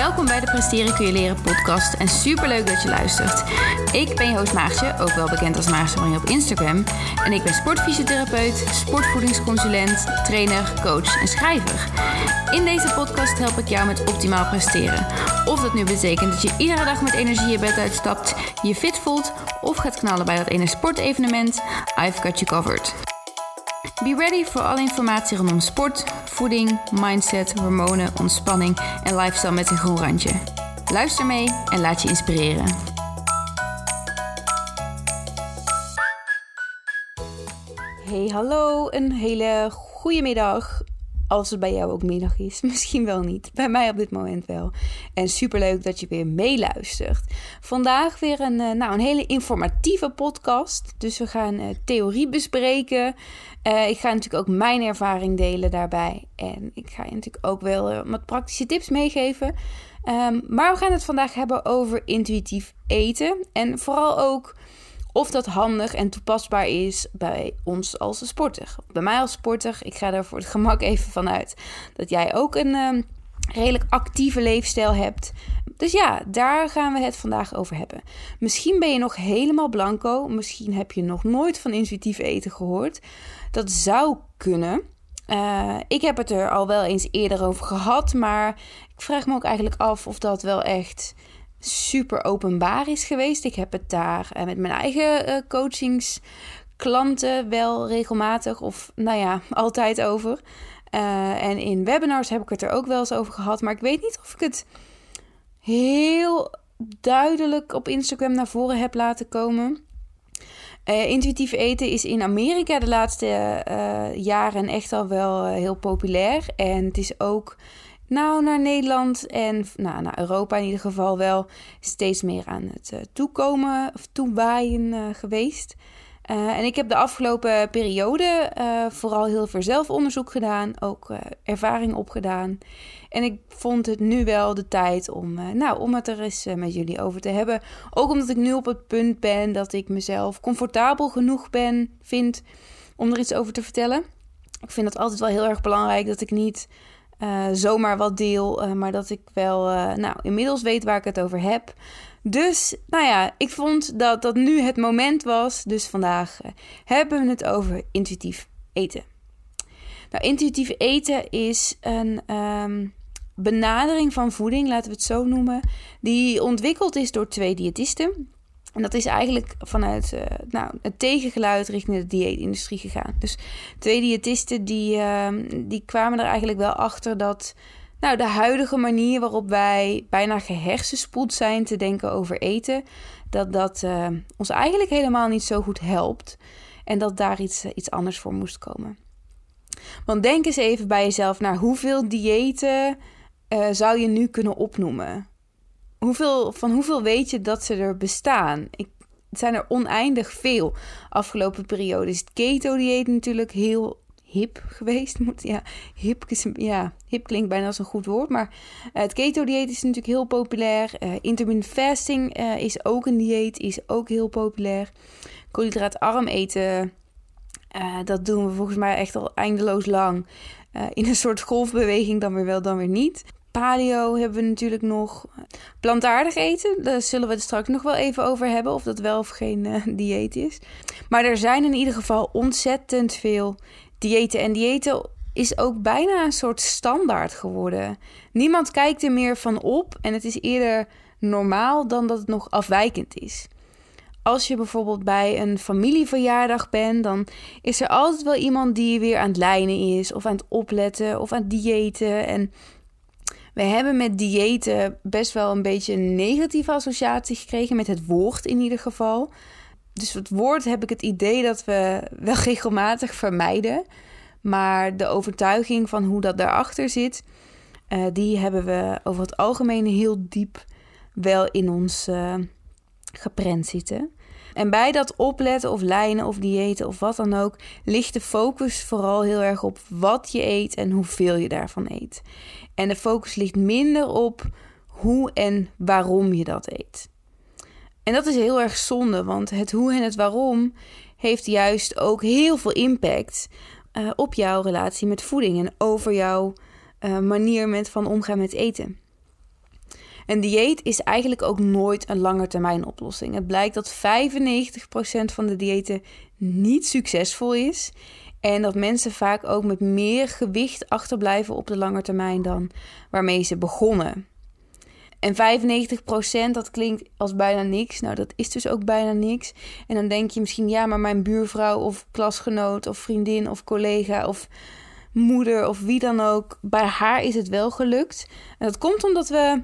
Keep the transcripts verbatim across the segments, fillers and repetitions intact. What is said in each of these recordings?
Welkom bij de Presteren kun je leren podcast en superleuk dat je luistert. Ik ben je host Maartje, ook wel bekend als Maartje Marine op Instagram. En ik ben sportfysiotherapeut, sportvoedingsconsulent, trainer, coach en schrijver. In deze podcast help ik jou met optimaal presteren. Of dat nu betekent dat je iedere dag met energie je bed uitstapt, je fit voelt of gaat knallen bij dat ene sportevenement, I've got you covered. Be ready voor alle informatie rondom sport, voeding, mindset, hormonen, ontspanning en lifestyle met een groen randje. Luister mee en laat je inspireren. Hey, hallo, een hele goede middag. Als het bij jou ook middag is, misschien wel niet. Bij mij op dit moment wel. En superleuk dat je weer meeluistert. Vandaag weer een, nou, een hele informatieve podcast. Dus we gaan uh, theorie bespreken. Uh, ik ga natuurlijk ook mijn ervaring delen daarbij. En ik ga je natuurlijk ook wel uh, wat praktische tips meegeven. Um, maar we gaan het vandaag hebben over intuïtief eten. En vooral ook of dat handig en toepasbaar is bij ons als sporter. Bij mij als sporter, ik ga er voor het gemak even vanuit dat jij ook een um, redelijk actieve leefstijl hebt. Dus ja, daar gaan we het vandaag over hebben. Misschien ben je nog helemaal blanco. Misschien heb je nog nooit van intuïtief eten gehoord. Dat zou kunnen. Uh, ik heb het er al wel eens eerder over gehad. Maar ik vraag me ook eigenlijk af of dat wel echt super openbaar is geweest. Ik heb het daar uh, met mijn eigen uh, coachingsklanten wel regelmatig of nou ja, altijd over. Uh, en in webinars heb ik het er ook wel eens over gehad. Maar ik weet niet of ik het heel duidelijk op Instagram naar voren heb laten komen. Uh, intuïtief eten is in Amerika de laatste uh, jaren echt al wel uh, heel populair. En het is ook nou naar Nederland en nou, naar Europa in ieder geval wel steeds meer aan het uh, toekomen of toewaaien uh, geweest. Uh, en ik heb de afgelopen periode uh, vooral heel veel zelfonderzoek gedaan, ook uh, ervaring opgedaan. En ik vond het nu wel de tijd om, uh, nou, om het er eens uh, met jullie over te hebben. Ook omdat ik nu op het punt ben dat ik mezelf comfortabel genoeg ben, vind om er iets over te vertellen. Ik vind het altijd wel heel erg belangrijk dat ik niet uh, zomaar wat deel, uh, maar dat ik wel uh, nou, inmiddels weet waar ik het over heb. Dus, nou ja, ik vond dat dat nu het moment was. Dus vandaag uh, hebben we het over intuïtief eten. Nou, intuïtief eten is een um, benadering van voeding, laten we het zo noemen, die ontwikkeld is door twee diëtisten. En dat is eigenlijk vanuit uh, nou, het tegengeluid richting de dieetindustrie gegaan. Dus twee diëtisten die, uh, die kwamen er eigenlijk wel achter dat nou, de huidige manier waarop wij bijna gehersenspoeld zijn te denken over eten, dat dat uh, ons eigenlijk helemaal niet zo goed helpt. En dat daar iets, uh, iets anders voor moest komen. Want denk eens even bij jezelf naar hoeveel diëten uh, zou je nu kunnen opnoemen? Hoeveel, van hoeveel weet je dat ze er bestaan? Ik, het zijn er oneindig veel. Afgelopen periode is het keto-dieet natuurlijk heel hip geweest. Ja, hip, ja, hip klinkt bijna als een goed woord. Maar uh, het keto-dieet is natuurlijk heel populair. Uh, intermittent fasting uh, is ook een dieet, is ook heel populair. Koolhydraatarm eten, uh, dat doen we volgens mij echt al eindeloos lang. Uh, in een soort golfbeweging, dan weer wel, dan weer niet. Paleo hebben we natuurlijk nog. Plantaardig eten, daar zullen we het straks nog wel even over hebben, of dat wel of geen uh, dieet is. Maar er zijn in ieder geval ontzettend veel diëten. En diëten is ook bijna een soort standaard geworden. Niemand kijkt er meer van op en het is eerder normaal dan dat het nog afwijkend is. Als je bijvoorbeeld bij een familieverjaardag bent, dan is er altijd wel iemand die weer aan het lijnen is, of aan het opletten, of aan het diëten. En we hebben met diëten best wel een beetje een negatieve associatie gekregen, met het woord in ieder geval. Dus het woord heb ik het idee dat we wel regelmatig vermijden. Maar de overtuiging van hoe dat daarachter zit, uh, die hebben we over het algemeen heel diep wel in ons uh, geprent zitten. En bij dat opletten of lijnen of diëten of wat dan ook, ligt de focus vooral heel erg op wat je eet en hoeveel je daarvan eet. En de focus ligt minder op hoe en waarom je dat eet. En dat is heel erg zonde, want het hoe en het waarom heeft juist ook heel veel impact uh, op jouw relatie met voeding en over jouw uh, manier met, van omgaan met eten. Een dieet is eigenlijk ook nooit een langetermijn oplossing. Het blijkt dat vijfennegentig procent van de diëten niet succesvol is. En dat mensen vaak ook met meer gewicht achterblijven op de lange termijn dan waarmee ze begonnen. En vijfennegentig procent, dat klinkt als bijna niks. Nou, dat is dus ook bijna niks. En dan denk je misschien, ja, maar mijn buurvrouw of klasgenoot of vriendin of collega of moeder of wie dan ook, bij haar is het wel gelukt. En dat komt omdat we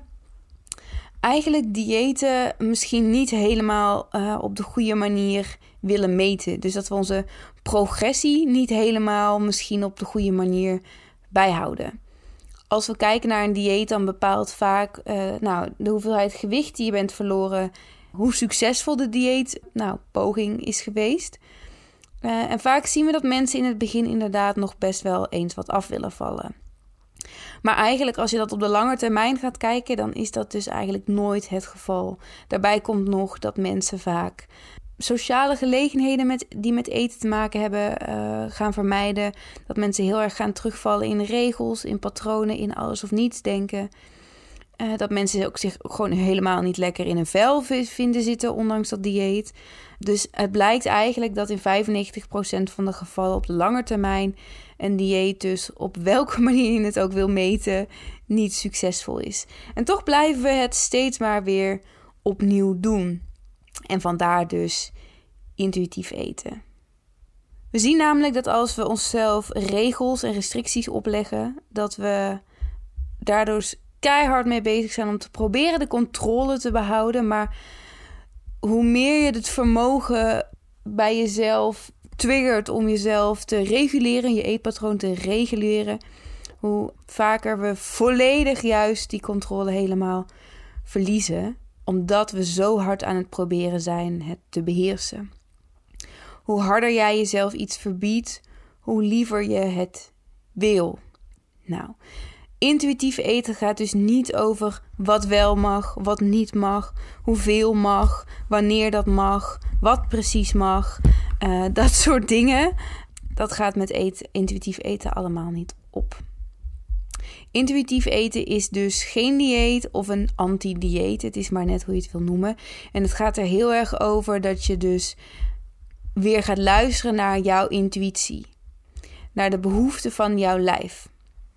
eigenlijk diëten misschien niet helemaal uh, op de goede manier willen meten. Dus dat we onze progressie niet helemaal misschien op de goede manier bijhouden. Als we kijken naar een dieet, dan bepaalt vaak uh, nou, de hoeveelheid gewicht die je bent verloren, hoe succesvol de dieet, nou, poging is geweest. Uh, en vaak zien we dat mensen in het begin inderdaad nog best wel eens wat af willen vallen. Maar eigenlijk als je dat op de lange termijn gaat kijken, dan is dat dus eigenlijk nooit het geval. Daarbij komt nog dat mensen vaak sociale gelegenheden met, die met eten te maken hebben uh, gaan vermijden. Dat mensen heel erg gaan terugvallen in regels, in patronen, in alles of niets denken. Uh, dat mensen ook zich ook gewoon helemaal niet lekker in een vel vinden zitten, ondanks dat dieet. Dus het blijkt eigenlijk dat in vijfennegentig procent van de gevallen op de lange termijn een dieet dus op welke manier je het ook wil meten niet succesvol is. En toch blijven we het steeds maar weer opnieuw doen. En vandaar dus intuïtief eten. We zien namelijk dat als we onszelf regels en restricties opleggen, dat we daardoor keihard mee bezig zijn om te proberen de controle te behouden. Maar hoe meer je het vermogen bij jezelf triggert om jezelf te reguleren, je eetpatroon te reguleren, hoe vaker we volledig juist die controle helemaal verliezen, omdat we zo hard aan het proberen zijn het te beheersen. Hoe harder jij jezelf iets verbiedt, hoe liever je het wil. Nou, intuïtief eten gaat dus niet over wat wel mag, wat niet mag, hoeveel mag, wanneer dat mag, wat precies mag. Uh, dat soort dingen, dat gaat met eten, intuïtief eten allemaal niet op. Intuïtief eten is dus geen dieet of een anti-dieet. Het is maar net hoe je het wil noemen. En het gaat er heel erg over dat je dus weer gaat luisteren naar jouw intuïtie. Naar de behoeften van jouw lijf.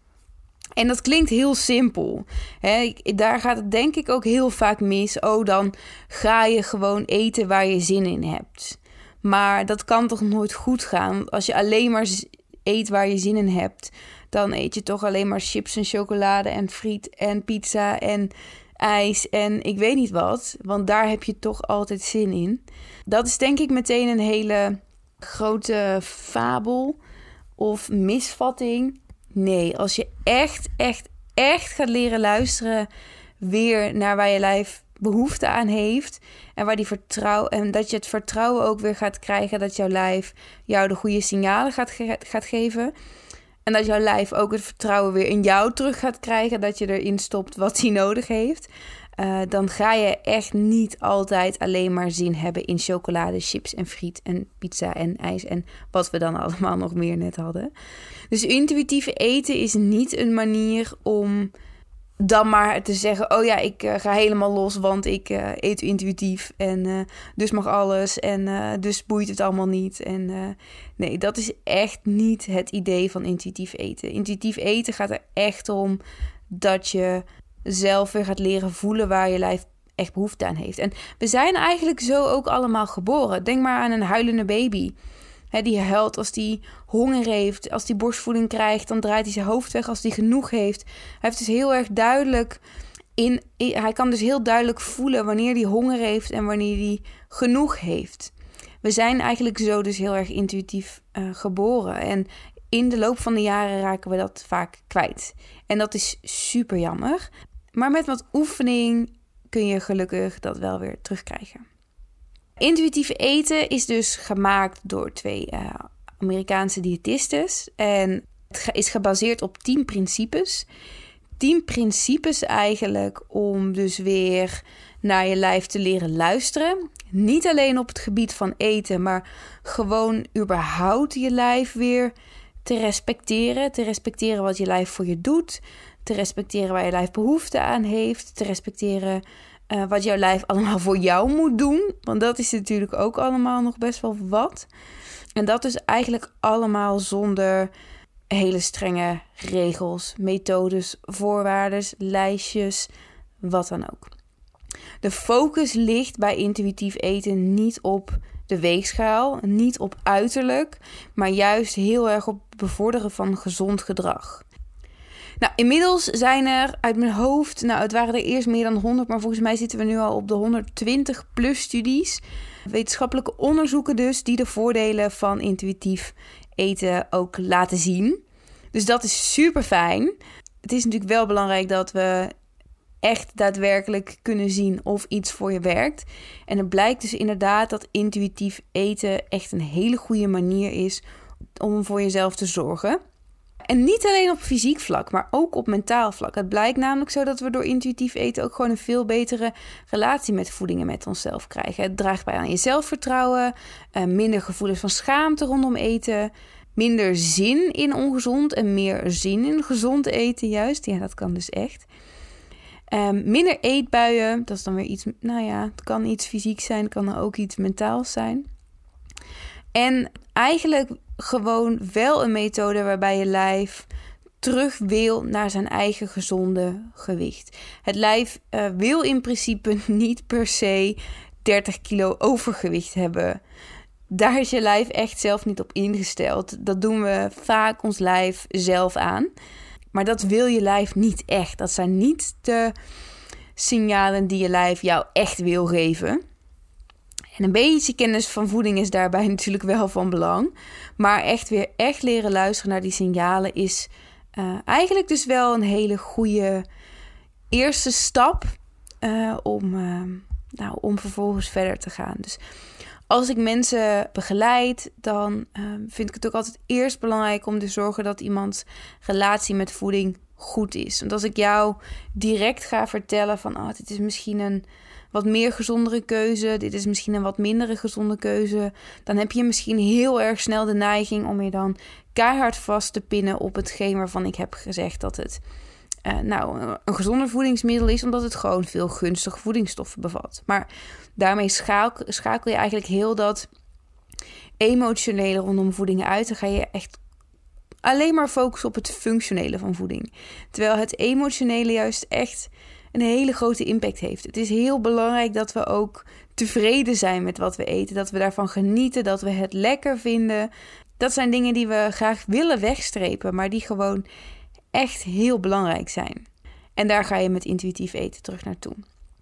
En dat klinkt heel simpel. Hè? Daar gaat het denk ik ook heel vaak mis. Oh, dan ga je gewoon eten waar je zin in hebt. Maar dat kan toch nooit goed gaan? Als je alleen maar eet waar je zin in hebt, dan eet je toch alleen maar chips en chocolade en friet en pizza en ijs en ik weet niet wat. Want daar heb je toch altijd zin in. Dat is denk ik meteen een hele grote fabel of misvatting. Nee, als je echt, echt, echt gaat leren luisteren weer naar waar je lijf behoefte aan heeft en waar die vertrouwen en dat je het vertrouwen ook weer gaat krijgen dat jouw lijf jou de goede signalen gaat, ge- gaat geven en dat jouw lijf ook het vertrouwen weer in jou terug gaat krijgen dat je erin stopt wat hij nodig heeft, uh, dan ga je echt niet altijd alleen maar zin hebben in chocolade, chips en friet en pizza en ijs en wat we dan allemaal nog meer net hadden. Dus intuïtief eten is niet een manier om dan maar te zeggen, oh ja, ik uh, ga helemaal los, want ik uh, eet intuïtief en uh, dus mag alles en uh, dus boeit het allemaal niet. En uh, nee, dat is echt niet het idee van intuïtief eten. Intuïtief eten gaat er echt om dat je zelf weer gaat leren voelen waar je lijf echt behoefte aan heeft. En we zijn eigenlijk zo ook allemaal geboren. Denk maar aan een huilende baby. He, die huilt als die honger heeft. Als die borstvoeding krijgt, dan draait hij zijn hoofd weg als hij genoeg heeft. Hij heeft dus heel erg duidelijk in, in, hij kan dus heel duidelijk voelen wanneer hij honger heeft en wanneer hij genoeg heeft. We zijn eigenlijk zo dus heel erg intuïtief uh, geboren. En in de loop van de jaren raken we dat vaak kwijt. En dat is super jammer. Maar met wat oefening kun je gelukkig dat wel weer terugkrijgen. Intuïtief eten is dus gemaakt door twee uh, Amerikaanse diëtistes. En het is gebaseerd op tien principes. Tien principes eigenlijk om dus weer naar je lijf te leren luisteren. Niet alleen op het gebied van eten, maar gewoon überhaupt je lijf weer te respecteren. Te respecteren wat je lijf voor je doet. te respecteren waar je lijf behoefte aan heeft, te respecteren uh, wat jouw lijf allemaal voor jou moet doen. Want dat is natuurlijk ook allemaal nog best wel wat. En dat is eigenlijk allemaal zonder hele strenge regels, methodes, voorwaarden, lijstjes, wat dan ook. De focus ligt bij intuïtief eten niet op de weegschaal, niet op uiterlijk, maar juist heel erg op het bevorderen van gezond gedrag. Nou, inmiddels zijn er uit mijn hoofd, nou het waren er eerst meer dan honderd, maar volgens mij zitten we nu al op de honderdtwintig plus studies. Wetenschappelijke onderzoeken dus, die de voordelen van intuïtief eten ook laten zien. Dus dat is super fijn. Het is natuurlijk wel belangrijk dat we echt daadwerkelijk kunnen zien of iets voor je werkt. En het blijkt dus inderdaad dat intuïtief eten echt een hele goede manier is om voor jezelf te zorgen. En niet alleen op fysiek vlak, maar ook op mentaal vlak. Het blijkt namelijk zo dat we door intuïtief eten ook gewoon een veel betere relatie met voeding en met onszelf krijgen. Het draagt bij aan je zelfvertrouwen, uh, minder gevoelens van schaamte rondom eten, minder zin in ongezond en meer zin in gezond eten juist. Ja, dat kan dus echt. Um, minder eetbuien, dat is dan weer iets, nou ja, het kan iets fysiek zijn, het kan ook iets mentaals zijn. En eigenlijk gewoon wel een methode waarbij je lijf terug wil naar zijn eigen gezonde gewicht. Het lijf uh, wil in principe niet per se dertig kilo overgewicht hebben. Daar is je lijf echt zelf niet op ingesteld. Dat doen we vaak ons lijf zelf aan. Maar dat wil je lijf niet echt. Dat zijn niet de signalen die je lijf jou echt wil geven. En een beetje kennis van voeding is daarbij natuurlijk wel van belang. Maar echt weer echt leren luisteren naar die signalen is uh, eigenlijk dus wel een hele goede eerste stap uh, om, uh, nou, om vervolgens verder te gaan. Dus als ik mensen begeleid, dan uh, vind ik het ook altijd eerst belangrijk om te zorgen dat iemands relatie met voeding goed is. Want als ik jou direct ga vertellen van, oh, dit is misschien een wat meer gezondere keuze, dit is misschien een wat mindere gezonde keuze, dan heb je misschien heel erg snel de neiging om je dan keihard vast te pinnen op hetgeen waarvan ik heb gezegd dat het uh, nou, een gezonder voedingsmiddel is, omdat het gewoon veel gunstige voedingsstoffen bevat. Maar daarmee schakel, schakel je eigenlijk heel dat emotionele rondom voeding uit. Dan ga je echt alleen maar focussen op het functionele van voeding. Terwijl het emotionele juist echt een hele grote impact heeft. Het is heel belangrijk dat we ook tevreden zijn met wat we eten. Dat we daarvan genieten, dat we het lekker vinden. Dat zijn dingen die we graag willen wegstrepen, maar die gewoon echt heel belangrijk zijn. En daar ga je met intuïtief eten terug naartoe.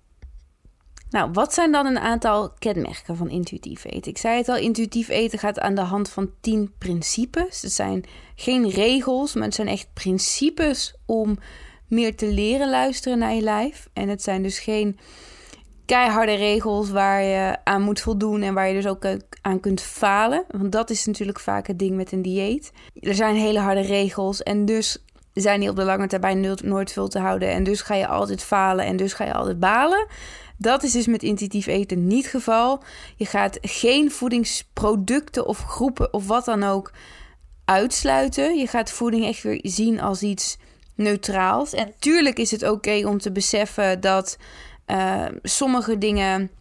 Nou, wat zijn dan een aantal kenmerken van intuïtief eten? Ik zei het al, intuïtief eten gaat aan de hand van tien principes. Het zijn geen regels, maar het zijn echt principes om meer te leren luisteren naar je lijf. En het zijn dus geen keiharde regels waar je aan moet voldoen en waar je dus ook aan kunt falen. Want dat is natuurlijk vaak het ding met een dieet. Er zijn hele harde regels en dus zijn die op de lange termijn nooit veel te houden. En dus ga je altijd falen en dus ga je altijd balen. Dat is dus met intuïtief eten niet het geval. Je gaat geen voedingsproducten of groepen of wat dan ook uitsluiten. Je gaat voeding echt weer zien als iets neutraals. En natuurlijk is het oké okay om te beseffen dat uh, sommige dingen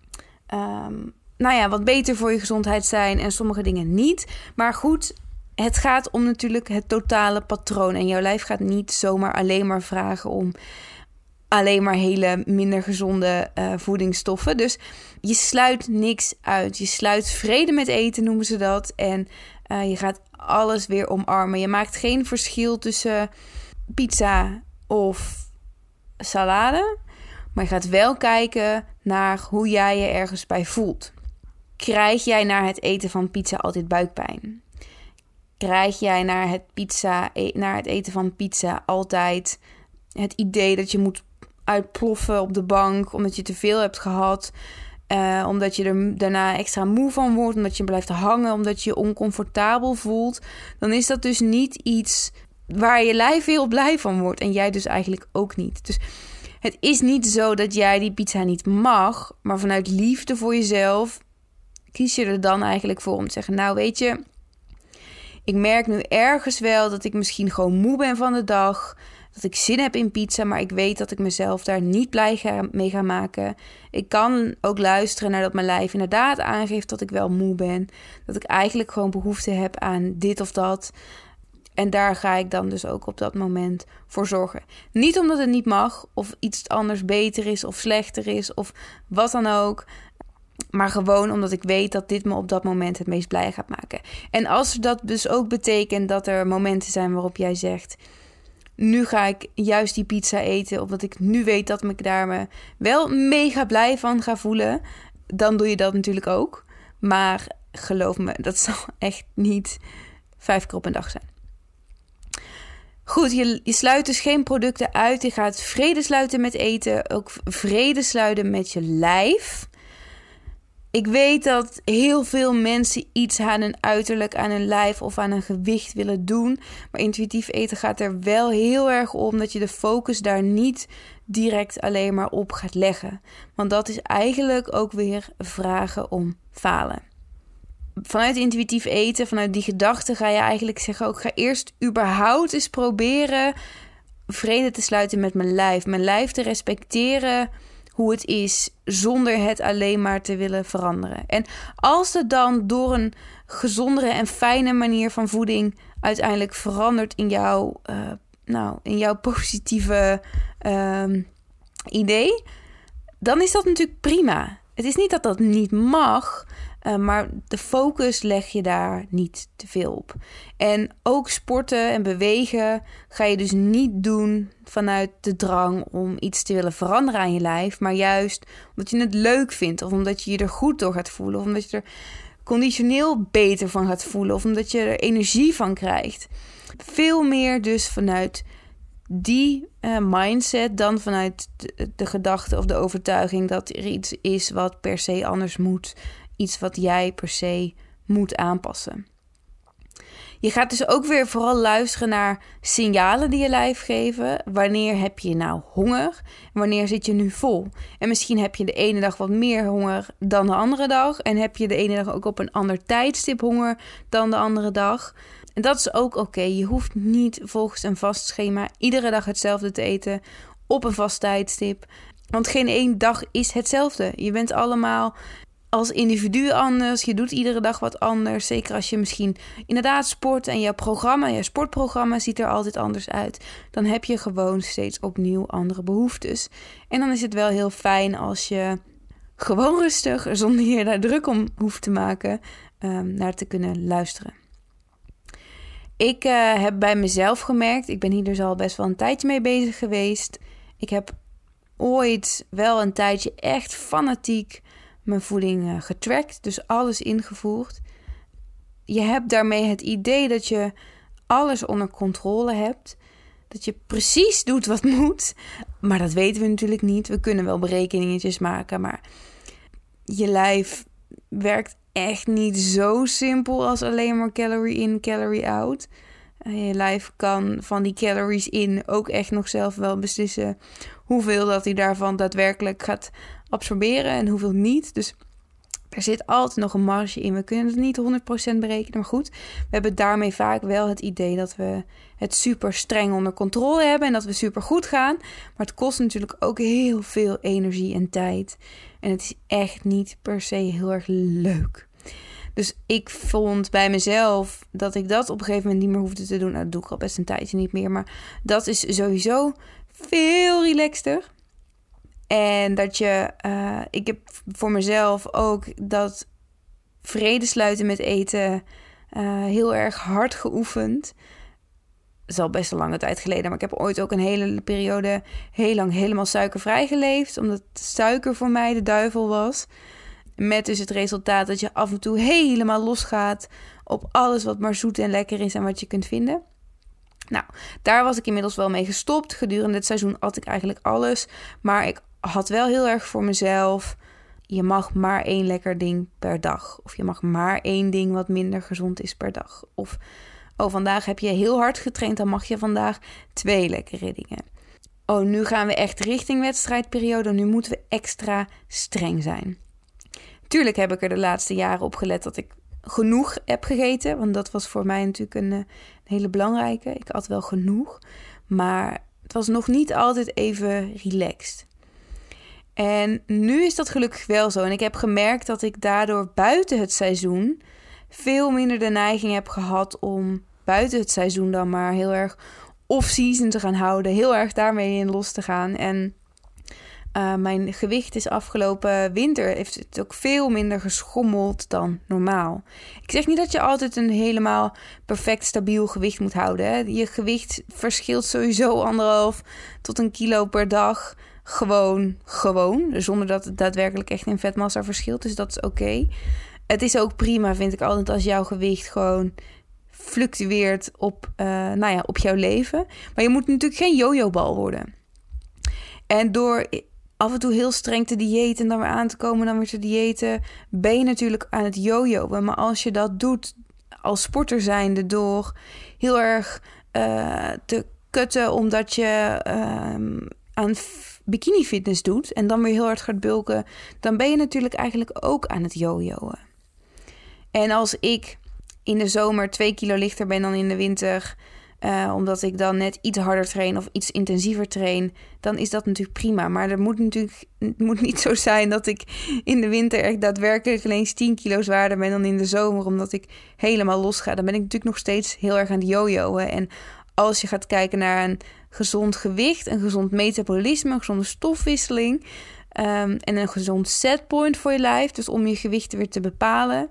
um, nou ja, wat beter voor je gezondheid zijn en sommige dingen niet. Maar goed, het gaat om natuurlijk het totale patroon. En jouw lijf gaat niet zomaar alleen maar vragen om alleen maar hele minder gezonde uh, voedingsstoffen. Dus je sluit niks uit. Je sluit vrede met eten, noemen ze dat. En uh, je gaat alles weer omarmen. Je maakt geen verschil tussen pizza of salade. Maar je gaat wel kijken naar hoe jij je ergens bij voelt. Krijg jij na het eten van pizza altijd buikpijn? Krijg jij na het, pizza, na het eten van pizza altijd het idee dat je moet uitploffen op de bank omdat je te veel hebt gehad, uh, omdat je er daarna extra moe van wordt, omdat je blijft hangen, omdat je je oncomfortabel voelt, dan is dat dus niet iets waar je lijf heel blij van wordt en jij dus eigenlijk ook niet. Dus het is niet zo dat jij die pizza niet mag, maar vanuit liefde voor jezelf kies je er dan eigenlijk voor om te zeggen, nou weet je, ik merk nu ergens wel dat ik misschien gewoon moe ben van de dag. dat ik zin heb in pizza, maar ik weet dat ik mezelf daar niet blij ga, mee ga maken. Ik kan ook luisteren naar dat mijn lijf inderdaad aangeeft dat ik wel moe ben. Dat ik eigenlijk gewoon behoefte heb aan dit of dat. En daar ga ik dan dus ook op dat moment voor zorgen. Niet omdat het niet mag of iets anders beter is of slechter is of wat dan ook. Maar gewoon omdat ik weet dat dit me op dat moment het meest blij gaat maken. En als dat dus ook betekent dat er momenten zijn waarop jij zegt... nu ga ik juist die pizza eten, omdat ik nu weet dat ik daar me wel mega blij van ga voelen. Dan doe je dat natuurlijk ook. Maar geloof me, dat zal echt niet vijf keer op een dag zijn. Goed, je, je sluit dus geen producten uit. Je gaat vrede sluiten met eten. Ook vrede sluiten met je lijf. Ik weet dat heel veel mensen iets aan hun uiterlijk, aan hun lijf of aan een gewicht willen doen. Maar intuïtief eten gaat er wel heel erg om dat je de focus daar niet direct alleen maar op gaat leggen. Want dat is eigenlijk ook weer vragen om falen. Vanuit intuïtief eten, vanuit die gedachte ga je eigenlijk zeggen... ook ga eerst überhaupt eens proberen vrede te sluiten met mijn lijf. Mijn lijf te respecteren hoe het is, zonder het alleen maar te willen veranderen. En als het dan door een gezondere en fijne manier van voeding uiteindelijk verandert in jouw, uh, nou, in jouw positieve uh, idee, dan is dat natuurlijk prima. Het is niet dat dat niet mag, uh, maar de focus leg je daar niet te veel op. En ook sporten en bewegen ga je dus niet doen vanuit de drang om iets te willen veranderen aan je lijf, maar juist omdat je het leuk vindt of omdat je je er goed door gaat voelen of omdat je er conditioneel beter van gaat voelen of omdat je er energie van krijgt. Veel meer dus vanuit die uh, mindset dan vanuit de, de gedachte of de overtuiging dat er iets is wat per se anders moet. Iets wat jij per se moet aanpassen. Je gaat dus ook weer vooral luisteren naar signalen die je lijf geven. Wanneer heb je nou honger? Wanneer zit je nu vol? En misschien heb je de ene dag wat meer honger dan de andere dag. En heb je de ene dag ook op een ander tijdstip honger dan de andere dag. En dat is ook oké. Okay. Je hoeft niet volgens een vast schema iedere dag hetzelfde te eten op een vast tijdstip. Want geen één dag is hetzelfde. Je bent allemaal als individu anders. Je doet iedere dag wat anders. Zeker als je misschien inderdaad sport en jouw programma, je sportprogramma ziet er altijd anders uit. Dan heb je gewoon steeds opnieuw andere behoeftes. En dan is het wel heel fijn als je gewoon rustig, zonder je daar druk om hoeft te maken, um, naar te kunnen luisteren. Ik uh, heb bij mezelf gemerkt, ik ben hier dus al best wel een tijdje mee bezig geweest. Ik heb ooit wel een tijdje echt fanatiek mijn voeding uh, getrackt, dus alles ingevoerd. Je hebt daarmee het idee dat je alles onder controle hebt. Dat je precies doet wat moet. Maar dat weten we natuurlijk niet. We kunnen wel berekeningetjes maken, maar je lijf werkt echt niet zo simpel als alleen maar calorie in, calorie out. Je lijf kan van die calories in ook echt nog zelf wel beslissen hoeveel dat hij daarvan daadwerkelijk gaat absorberen en hoeveel niet. Dus er zit altijd nog een marge in. We kunnen het niet honderd procent berekenen, maar goed. We hebben daarmee vaak wel het idee dat we het super streng onder controle hebben en dat we super goed gaan. Maar het kost natuurlijk ook heel veel energie en tijd. En het is echt niet per se heel erg leuk. Dus ik vond bij mezelf dat ik dat op een gegeven moment niet meer hoefde te doen. Nou, dat doe ik al best een tijdje niet meer. Maar dat is sowieso veel relaxter. En dat je, uh, ik heb voor mezelf ook dat vrede sluiten met eten uh, heel erg hard geoefend. Dat is al best een lange tijd geleden. Maar ik heb ooit ook een hele periode heel lang helemaal suikervrij geleefd. Omdat suiker voor mij de duivel was. Met dus het resultaat dat je af en toe helemaal losgaat op alles wat maar zoet en lekker is en wat je kunt vinden. Nou, daar was ik inmiddels wel mee gestopt. Gedurende het seizoen at ik eigenlijk alles. Maar ik had wel heel erg voor mezelf, je mag maar één lekker ding per dag. Of je mag maar één ding wat minder gezond is per dag. Of, oh, vandaag heb je heel hard getraind, dan mag je vandaag twee lekkere dingen. Oh, nu gaan we echt richting wedstrijdperiode. Nu moeten we extra streng zijn. Tuurlijk heb ik er de laatste jaren op gelet dat ik genoeg heb gegeten. Want dat was voor mij natuurlijk een, een hele belangrijke. Ik at wel genoeg. Maar het was nog niet altijd even relaxed. En nu is dat gelukkig wel zo. En ik heb gemerkt dat ik daardoor buiten het seizoen veel minder de neiging heb gehad om buiten het seizoen dan maar heel erg off-season te gaan houden. Heel erg daarmee in los te gaan. En uh, mijn gewicht is afgelopen winter heeft het ook veel minder geschommeld dan normaal. Ik zeg niet dat je altijd een helemaal perfect stabiel gewicht moet houden. Hè. Je gewicht verschilt sowieso anderhalf tot een kilo per dag. Gewoon, gewoon. Zonder dat het daadwerkelijk echt in vetmassa verschilt. Dus dat is oké. Okay. Het is ook prima, vind ik altijd, als jouw gewicht gewoon fluctueert op, uh, nou ja, op jouw leven. Maar je moet natuurlijk geen yo-yo-bal worden. En door af en toe heel streng te diëten en dan weer aan te komen, dan weer te diëten, ben je natuurlijk aan het yo-yoen. Maar als je dat doet als sporter zijnde door heel erg uh, te kutten omdat je uh, aan bikini fitness doet en dan weer heel hard gaat bulken, dan ben je natuurlijk eigenlijk ook aan het yo-yoen. En als ik in de zomer twee kilo lichter ben dan in de winter, Uh, omdat ik dan net iets harder train of iets intensiever train, dan is dat natuurlijk prima. Maar er moet natuurlijk het moet niet zo zijn dat ik in de winter echt daadwerkelijk ineens tien kilo zwaarder ben dan in de zomer, omdat ik helemaal los ga. Dan ben ik natuurlijk nog steeds heel erg aan het yo-yoen. En als je gaat kijken naar een gezond gewicht, een gezond metabolisme, een gezonde stofwisseling um, en een gezond setpoint voor je lijf, dus om je gewicht weer te bepalen,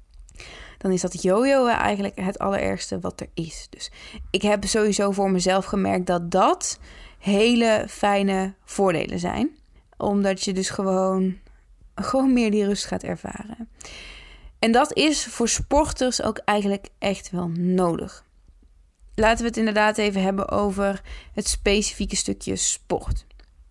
dan is dat yo-yoen eigenlijk het allerergste wat er is. Dus ik heb sowieso voor mezelf gemerkt dat dat hele fijne voordelen zijn. Omdat je dus gewoon, gewoon meer die rust gaat ervaren. En dat is voor sporters ook eigenlijk echt wel nodig. Laten we het inderdaad even hebben over het specifieke stukje sport.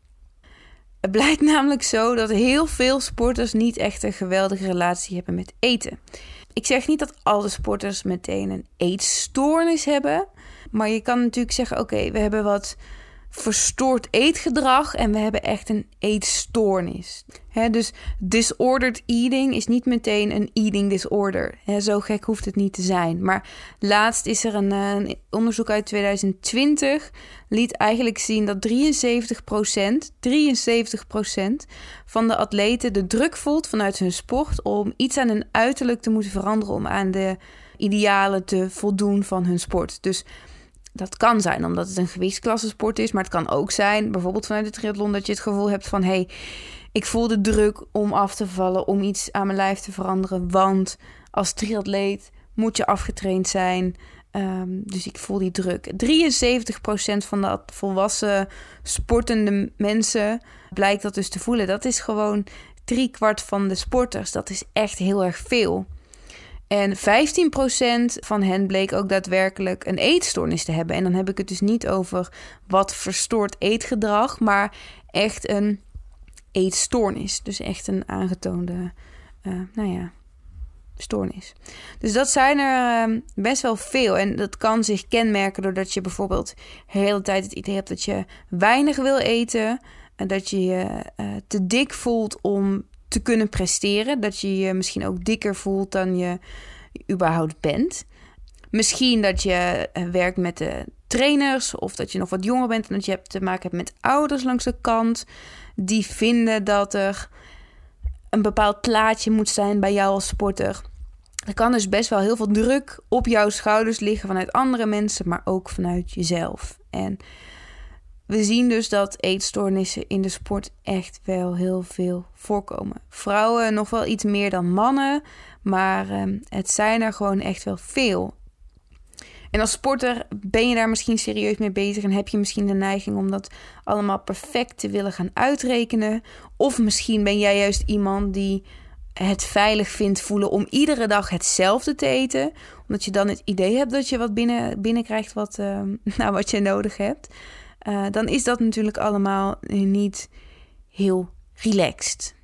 Het blijkt namelijk zo dat heel veel sporters niet echt een geweldige relatie hebben met eten. Ik zeg niet dat alle sporters meteen een eetstoornis hebben. Maar je kan natuurlijk zeggen, oké, okay, we hebben wat verstoord eetgedrag en we hebben echt een eetstoornis. He, dus disordered eating is niet meteen een eating disorder. He, zo gek hoeft het niet te zijn. Maar laatst is er een, een onderzoek uit twintig twintig... liet eigenlijk zien dat drieënzeventig procent, drieënzeventig procent van de atleten de druk voelt vanuit hun sport om iets aan hun uiterlijk te moeten veranderen om aan de idealen te voldoen van hun sport. Dus dat kan zijn omdat het een gewichtsklassesport is, maar het kan ook zijn, bijvoorbeeld vanuit de triathlon, dat je het gevoel hebt van, hé, hey, ik voel de druk om af te vallen, om iets aan mijn lijf te veranderen, want als triatleet moet je afgetraind zijn. Um, dus ik voel die druk. drieënzeventig procent van de volwassen sportende mensen blijkt dat dus te voelen. Dat is gewoon driekwart van de sporters. Dat is echt heel erg veel. En vijftien procent van hen bleek ook daadwerkelijk een eetstoornis te hebben. En dan heb ik het dus niet over wat verstoord eetgedrag, maar echt een eetstoornis. Dus echt een aangetoonde, uh, nou ja, stoornis. Dus dat zijn er uh, best wel veel. En dat kan zich kenmerken doordat je bijvoorbeeld de hele tijd het idee hebt dat je weinig wil eten. En dat je je uh, te dik voelt om te kunnen presteren. Dat je je misschien ook dikker voelt dan je überhaupt bent. Misschien dat je uh, werkt met de trainers of dat je nog wat jonger bent en dat je hebt te maken hebt met ouders langs de kant die vinden dat er een bepaald plaatje moet zijn bij jou als sporter. Er kan dus best wel heel veel druk op jouw schouders liggen vanuit andere mensen, maar ook vanuit jezelf. En we zien dus dat eetstoornissen in de sport echt wel heel veel voorkomen. Vrouwen nog wel iets meer dan mannen, maar um, het zijn er gewoon echt wel veel. En als sporter ben je daar misschien serieus mee bezig en heb je misschien de neiging om dat allemaal perfect te willen gaan uitrekenen. Of misschien ben jij juist iemand die het veilig vindt voelen om iedere dag hetzelfde te eten. Omdat je dan het idee hebt dat je wat binnen, binnenkrijgt wat, uh, nou, wat je nodig hebt. Uh, dan is dat natuurlijk allemaal niet heel relaxed.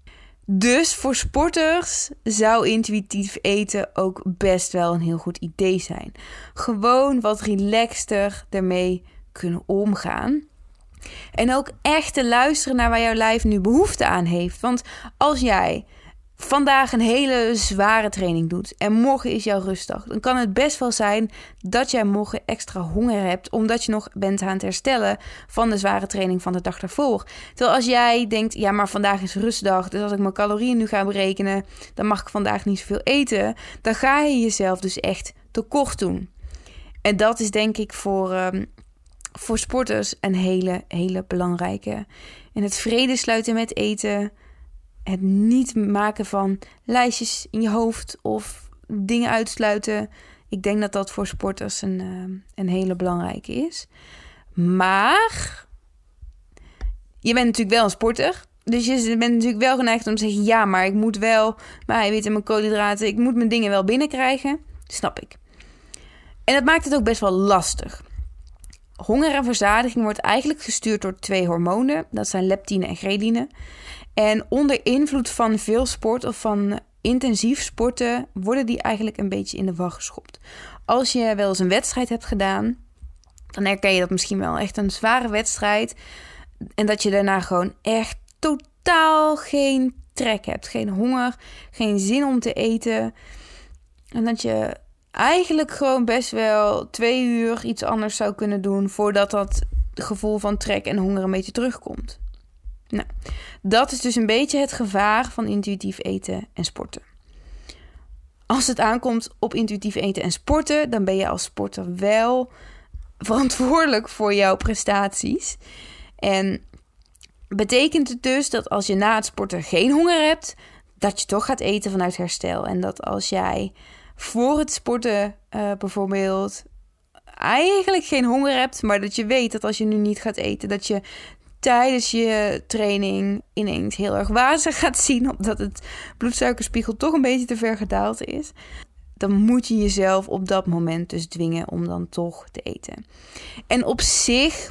Dus voor sporters zou intuïtief eten ook best wel een heel goed idee zijn. Gewoon wat relaxter ermee kunnen omgaan. En ook echt te luisteren naar waar jouw lijf nu behoefte aan heeft. Want als jij vandaag een hele zware training doet en morgen is jouw rustdag, dan kan het best wel zijn dat jij morgen extra honger hebt, omdat je nog bent aan het herstellen van de zware training van de dag daarvoor. Terwijl als jij denkt, ja, maar vandaag is rustdag, dus als ik mijn calorieën nu ga berekenen, dan mag ik vandaag niet zoveel eten, dan ga je jezelf dus echt tekort doen. En dat is denk ik voor, um, voor sporters een hele, hele belangrijke. En het vrede sluiten met eten, het niet maken van lijstjes in je hoofd of dingen uitsluiten. Ik denk dat dat voor sporters een, uh, een hele belangrijke is. Maar je bent natuurlijk wel een sporter. Dus je bent natuurlijk wel geneigd om te zeggen, ja, maar ik moet wel mijn eiwitten en mijn koolhydraten, ik moet mijn dingen wel binnenkrijgen. Snap ik. En dat maakt het ook best wel lastig. Honger en verzadiging wordt eigenlijk gestuurd door twee hormonen. Dat zijn leptine en ghreline. En onder invloed van veel sport of van intensief sporten worden die eigenlijk een beetje in de war geschopt. Als je wel eens een wedstrijd hebt gedaan, dan herken je dat misschien wel echt een zware wedstrijd. En dat je daarna gewoon echt totaal geen trek hebt. Geen honger, geen zin om te eten. En dat je eigenlijk gewoon best wel twee uur iets anders zou kunnen doen voordat dat gevoel van trek en honger een beetje terugkomt. Nou, dat is dus een beetje het gevaar van intuïtief eten en sporten. Als het aankomt op intuïtief eten en sporten, dan ben je als sporter wel verantwoordelijk voor jouw prestaties. En betekent het dus dat als je na het sporten geen honger hebt, dat je toch gaat eten vanuit herstel. En dat als jij voor het sporten uh, bijvoorbeeld eigenlijk geen honger hebt, maar dat je weet dat als je nu niet gaat eten, dat je tijdens je training ineens heel erg wazig gaat zien, omdat het bloedsuikerspiegel toch een beetje te ver gedaald is, dan moet je jezelf op dat moment dus dwingen om dan toch te eten. En op zich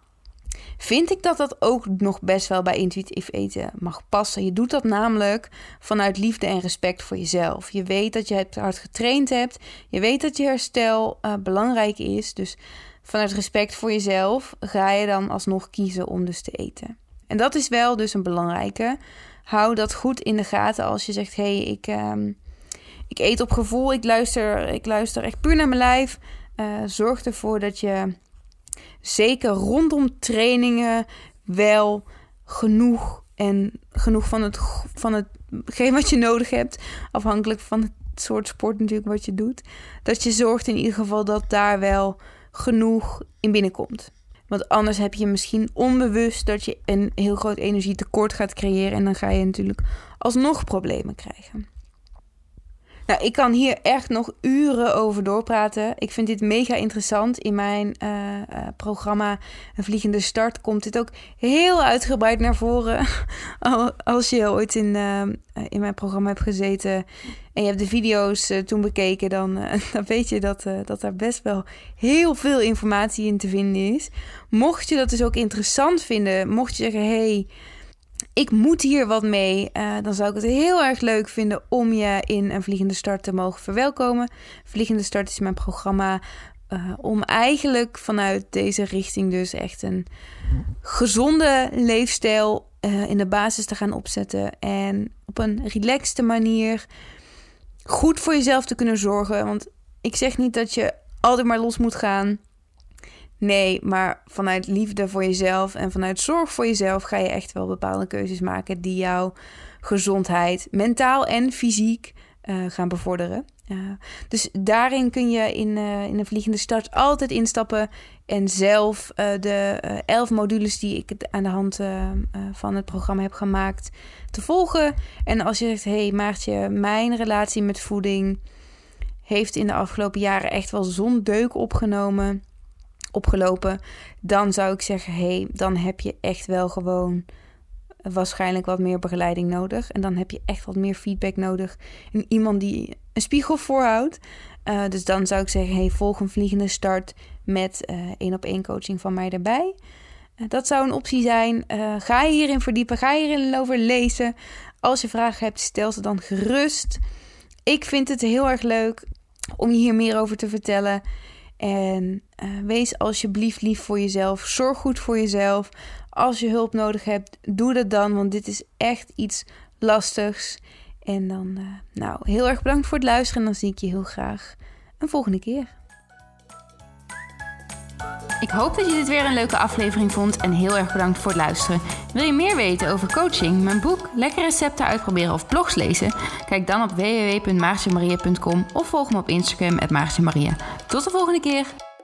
vind ik dat dat ook nog best wel bij intuïtief eten mag passen. Je doet dat namelijk vanuit liefde en respect voor jezelf. Je weet dat je het hard getraind hebt. Je weet dat je herstel uh, belangrijk is. Dus vanuit respect voor jezelf ga je dan alsnog kiezen om dus te eten. En dat is wel dus een belangrijke. Hou dat goed in de gaten als je zegt, hé, hey, ik, uh, ik eet op gevoel. Ik luister, ik luister echt puur naar mijn lijf. Uh, zorg ervoor dat je zeker rondom trainingen wel genoeg en genoeg van het van hetgeen wat je nodig hebt, afhankelijk van het soort sport natuurlijk wat je doet, dat je zorgt in ieder geval dat daar wel genoeg in binnenkomt. Want anders heb je misschien onbewust dat je een heel groot energietekort gaat creëren en dan ga je natuurlijk alsnog problemen krijgen. Nou, ik kan hier echt nog uren over doorpraten. Ik vind dit mega interessant. In mijn uh, uh, programma Een Vliegende Start komt dit ook heel uitgebreid naar voren. Als je ooit in, uh, in mijn programma hebt gezeten en je hebt de video's uh, toen bekeken, dan, uh, dan weet je dat, uh, dat daar best wel heel veel informatie in te vinden is. Mocht je dat dus ook interessant vinden, mocht je zeggen, hey, ik moet hier wat mee, uh, dan zou ik het heel erg leuk vinden om je in Een Vliegende Start te mogen verwelkomen. Vliegende Start is mijn programma uh, om eigenlijk vanuit deze richting dus echt een gezonde leefstijl uh, in de basis te gaan opzetten. En op een relaxte manier goed voor jezelf te kunnen zorgen. Want ik zeg niet dat je altijd maar los moet gaan. Nee, maar vanuit liefde voor jezelf en vanuit zorg voor jezelf ga je echt wel bepaalde keuzes maken die jouw gezondheid, mentaal en fysiek, uh, gaan bevorderen. Uh, dus daarin kun je in, uh, in een Vliegende Start altijd instappen en zelf uh, de uh, elf modules die ik aan de hand uh, uh, van het programma heb gemaakt te volgen. En als je zegt, hé hey, Maartje, mijn relatie met voeding heeft in de afgelopen jaren echt wel zo'n deuk opgenomen... opgelopen, dan zou ik zeggen, hey, dan heb je echt wel gewoon waarschijnlijk wat meer begeleiding nodig. En dan heb je echt wat meer feedback nodig. En iemand die een spiegel voorhoudt. Uh, dus dan zou ik zeggen, hey, volg Een Vliegende Start met uh, één op één coaching van mij erbij. Uh, dat zou een optie zijn. Uh, ga je hierin verdiepen, ga je hierin over lezen. Als je vragen hebt, stel ze dan gerust. Ik vind het heel erg leuk om je hier meer over te vertellen. En uh, wees alsjeblieft lief voor jezelf. Zorg goed voor jezelf. Als je hulp nodig hebt, doe dat dan. Want dit is echt iets lastigs. En dan, uh, nou, heel erg bedankt voor het luisteren. En dan zie ik je heel graag een volgende keer. Ik hoop dat je dit weer een leuke aflevering vond en heel erg bedankt voor het luisteren. Wil je meer weten over coaching, mijn boek, lekkere recepten uitproberen of blogs lezen? Kijk dan op w w w punt maartjemaria punt com of volg me op Instagram at maartjemaria. Tot de volgende keer!